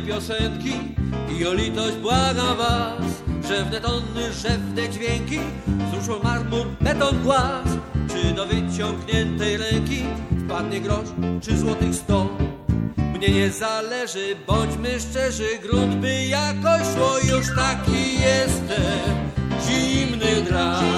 piosenki i o litość błagam was. Rzewne tony, rzewne dźwięki, wzruszą marmur, beton, głaz. Czy do wyciągniętej ręki wpadnie grosz czy złotych 100? Mnie nie zależy, bądźmy szczerzy, grunt by jakoś szło. Już taki jestem, zimny drań.